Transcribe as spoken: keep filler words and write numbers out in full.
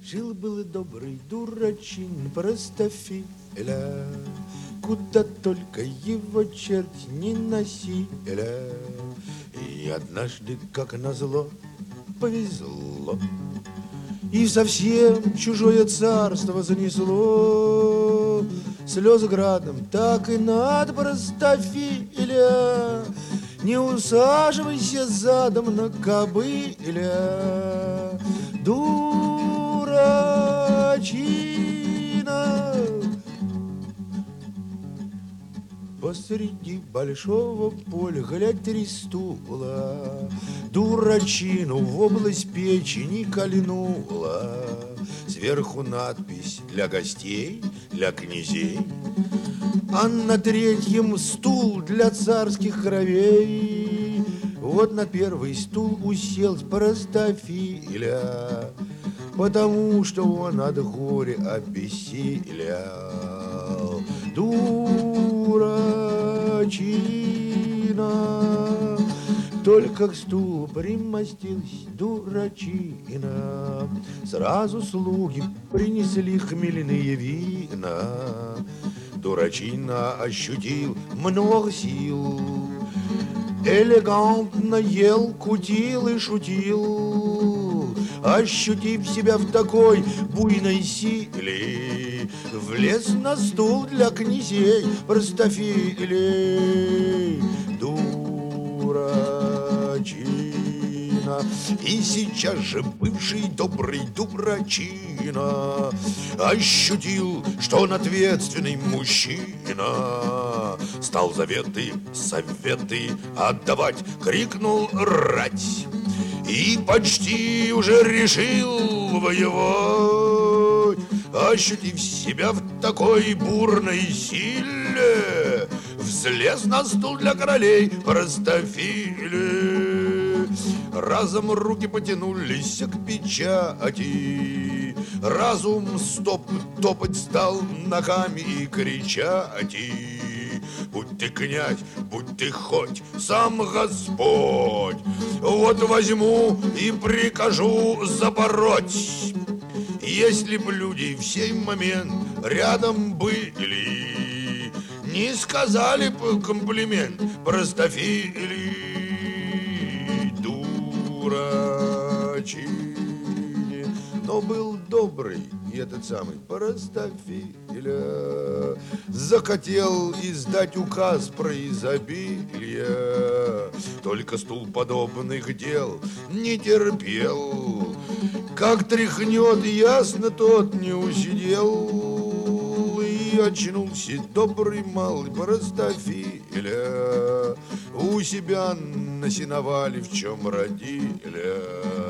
Жил-был и добрый дурачин простофиля, куда только его черти не носили. И однажды, как назло, повезло, и в совсем чужое царство занесло. Слезы градом так и над простофиля. Не усаживайся задом на кобыля, дурачина. Посреди большого поля, глядь, три стула, дурачину в область печени кольнула. Сверху надпись: для гостей, для князей, а на третьем стул для царских кровей. Вот на первый стул уселся простофиля, потому что он от горя обессилял. Дурачина, только к стулу примостилась дурачина. Сразу слуги принесли хмельные вина. Дурачина ощутил много сил, элегантно ел, кутил и шутил. Ощутив себя в такой буйной силе, влез на стул для князей простофилей. Дурачина. И сейчас же бывший добрый дурачина ощутил, что он ответственный мужчина. Стал заветы, советы отдавать, крикнул рать. И почти уже решил воевать, ощутив себя в такой бурной силе, взлез на стул для королей простофили. Разом руки потянулись к печати, разум стоп топать стал ногами и кричать: будь ты князь, будь ты хоть сам Господь, вот возьму и прикажу запороть. Если б люди в сей момент рядом были, не сказали б комплимент простофили. Дурачине. Но был добрый и этот самый простофиля захотел издать указ про изобилие, только стул подобных дел не терпел. Как тряхнет, ясно, тот не усидел, и очнулся добрый малый простофиля у себя на сеновале, в чем родили.